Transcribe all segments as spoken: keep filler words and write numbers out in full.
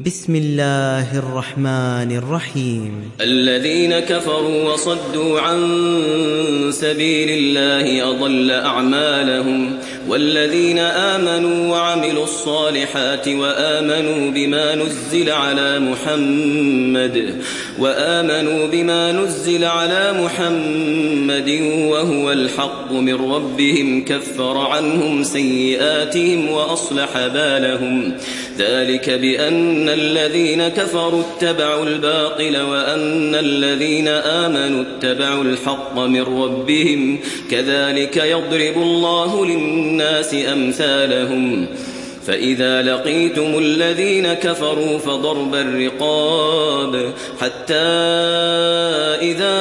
بسم الله الرحمن الرحيم. الذين كفروا وصدوا عن سبيل الله أضل أعمالهم، والذين آمنوا وعملوا الصالحات وآمنوا بما نزل على محمد وآمنوا بما نزل على محمد وهو الحق من ربهم كفر عنهم سيئاتهم وأصلح بالهم، ذلك بأن الذين كفروا اتبعوا الباطل وأن الذين آمنوا اتبعوا الحق من ربهم، كذلك يضرب الله للناس أمثالهم. فإذا لقيتم الذين كفروا فضرب الرقاب حتى إذا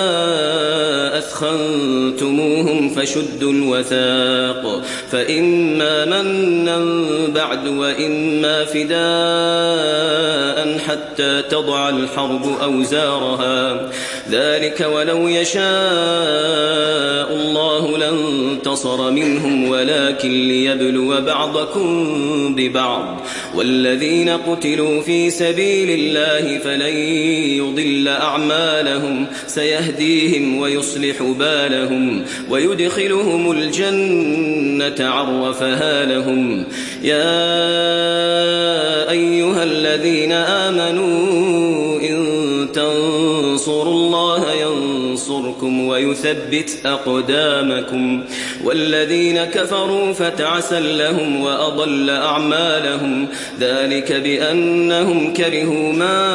أثخنتموهم فشدوا الوثاق، فإما منا بعد وإما فداء حتى تضع الحرب أوزارها، ذلك ولو يشاء الله لانتصر منهم ولكن ليبلو بعضكم ببعض، والذين قتلوا في سبيل الله فلن يضل أعمالهم سيهديهم ويصلح بالهم ويدخلهم الجنة عرفها لهم. يا أيها الذين آمنوا إن تنصروا الله ينصركم ويثبت أقدامكم، والذين كفروا فتعسا لهم وأضل أعمالهم، ذلك بأنهم كرهوا ما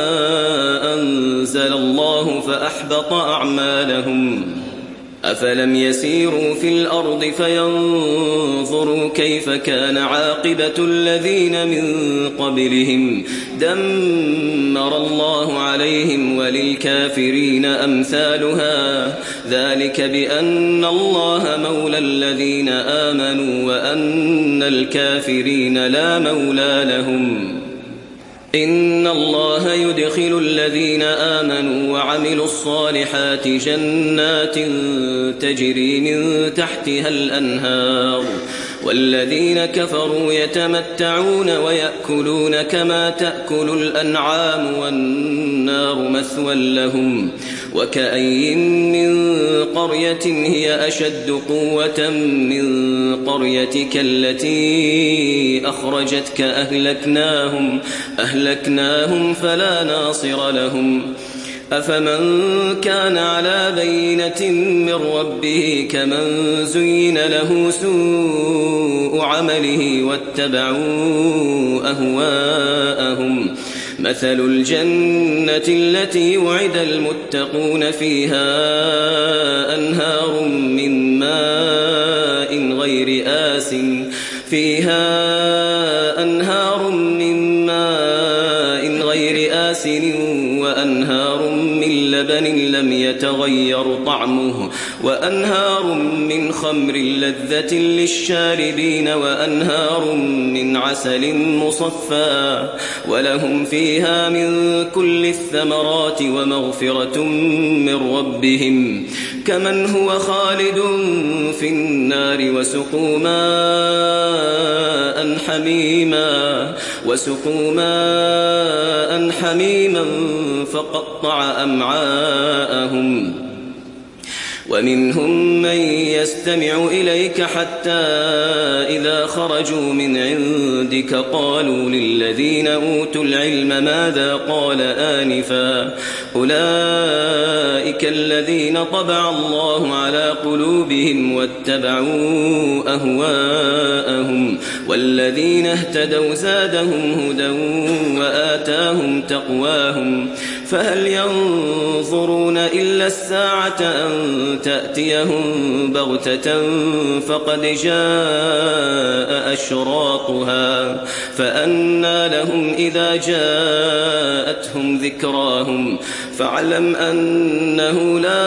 أنزل الله فأحبط أعمالهم. أفلم يسيروا في الأرض فينظروا كيف كان عاقبة الذين من قبلهم، دمر الله عليهم وللكافرين أمثالها، ذلك بأن الله مولى الذين آمنوا وأن الكافرين لا مولى لهم. إن الله يدخل الذين آمنوا وعملوا الصالحات جنات تجري من تحتها الأنهار، والذين كفروا يتمتعون ويأكلون كما تأكل الأنعام والنار مثوى لهم. وكأين من قرية هي أشد قوة من قريتك التي أخرجتك أهلكناهم أهلكناهم فلا ناصر لهم. أفمن كان على بينة من ربه كمن زين له سوء عمله واتبعوا أهواءهم، مثل الجنة التي وعد المتقون فيها أنهار من ماء غير آس فيها أنهار من ماء غير آس وأنهار من لبن لم يتغير طعمه وأنهار من خمر لذة للشاربين وأنهار من عسل مصفى، ولهم فيها من كل الثمرات ومغفرة من ربهم، كمن هو خالد في النار وسقوا ماء حميما وسقوا ماء حميما فقطع أمعاءهم. ومنهم من يستمع إليك حتى إذا خرجوا من عندك قالوا للذين أوتوا العلم ماذا قال آنفا، أولئك الذين طبع الله على قلوبهم واتبعوا أهواءهم، والذين اهتدوا زادهم هدى وآتاهم تقواهم. فهل ينظرون إلا الساعة أن تأتيهم بغتة فقد جاء أشراطها، فأنى لهم إذا جاءتهم ذكراهم. فاعلم أنه لا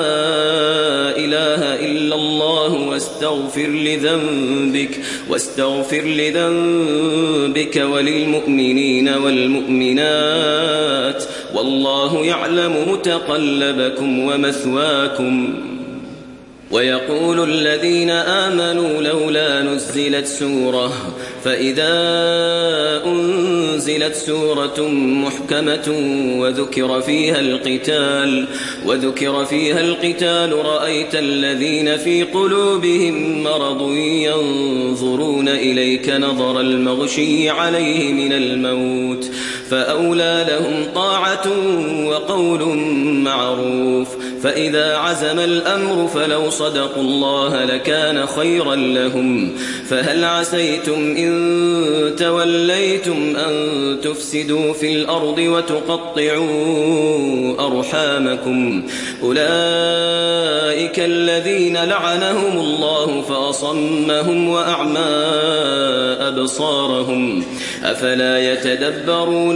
إله إلا الله واستغفر لذنبك واستغفر لذنبك وللمؤمنين والمؤمنات، والله يعلم متقلبكم ومثواكم. ويقول الذين آمنوا لولا نزلت سورة فإذا أنزلت سورة محكمة وذكر فيها القتال وذكر فيها القتال رأيت الذين في قلوبهم مرض ينظرون إليك نظر المغشي عليه من الموت فأولى لهم طاعة وقول معروف فإذا عزم الأمر فلو صدقوا الله لكان خيرا لهم فهل عسيتم إن توليتم أن تفسدوا في الأرض وتقطعوا أرحامكم أولئك الذين لعنهم الله فأصمهم وأعمى أبصارهم أفلا يتدبرون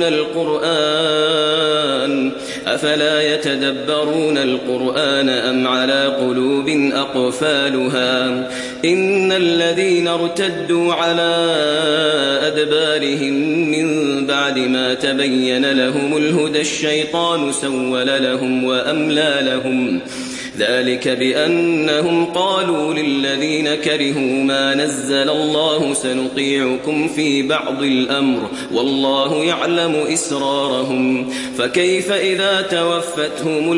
القرآن أفلا يتدبرون القرآن أم على قلوب أقفالها إن الذين ارتدوا على أدبارهم من بعد ما تبين لهم الهدى الشيطان سول لهم وأملى لهم ذلك بأنهم قالوا للذين كرهوا ما نزل الله سنطيعكم في بعض الأمر والله يعلم إسرارهم فكيف إذا توفتهم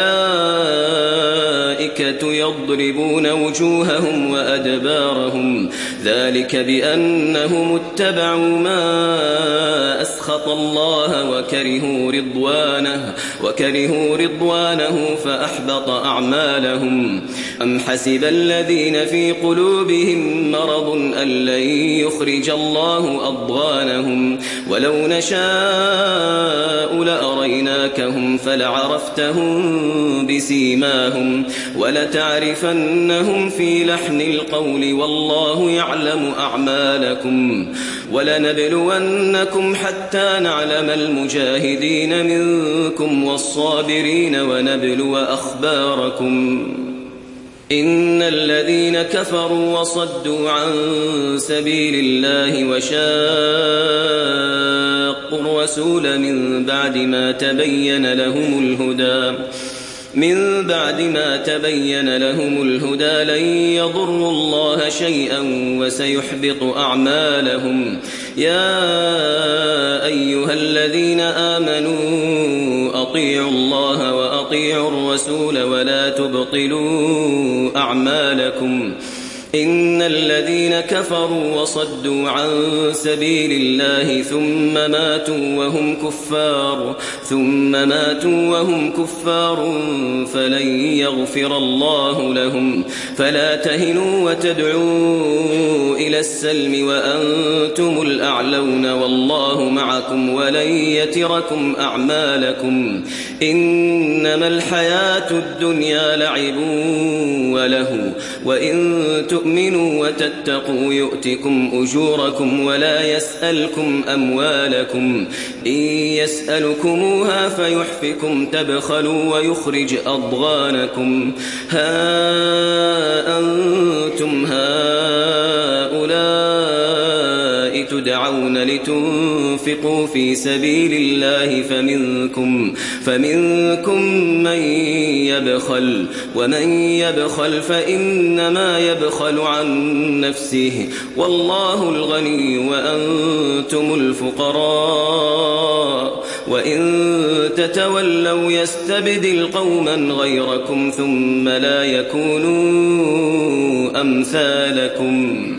الملائكة يضربون وجوههم وأدبارهم ذلك بأنهم اتبعوا ما أسخط الله وكرهوا رضوانه وكرهوا رضوانه فأحبط أعمالهم أم حسب الذين في قلوبهم مرض أن لن يخرج الله أضغانهم ولو نشاء لأريناكهم فلعرفتهم بسيماهم ولتعرفنهم في لحن القول والله يعلم أعمالكم ولنبلونكم حتى نعلم المجاهدين منكم والصابرين ونبلو أخباركم إن الذين كفروا وصدوا عن سبيل الله وشاقوا الرسول من بعد ما تبين لهم الهدى من بعد ما تبين لهم الهدى لن يضروا الله شيئا وسيحبط أعمالهم يا أيها الذين آمنوا أطيعوا الله وأطيعوا الرسول ولا تبطلوا أعمالكم إن الذين كفروا وصدوا عن سبيل الله ثم ماتوا وهم كفار ثم ماتوا وهم كفار فلن يغفر الله لهم فلا تهنوا وتدعوا إلى السلم وأنتم الأعلون والله معكم ولن يتركم أعمالكم إنما الحياة الدنيا لعب وله وإن تؤمنوا وتتقوا يؤتكم أجوركم ولا يسألكم أموالكم إن يسألكموها فيحفكم تبخلوا ويخرج أضغانكم ها أنتم هؤلاء تدعون لتنفقوا في سبيل الله فمنكم فمنكم من يبخل ومن يبخل فإنما يبخل عن نفسه والله الغني وأنتم الفقراء وإن تتولوا يستبدل قوما غيركم ثم لا يكونوا أمثالكم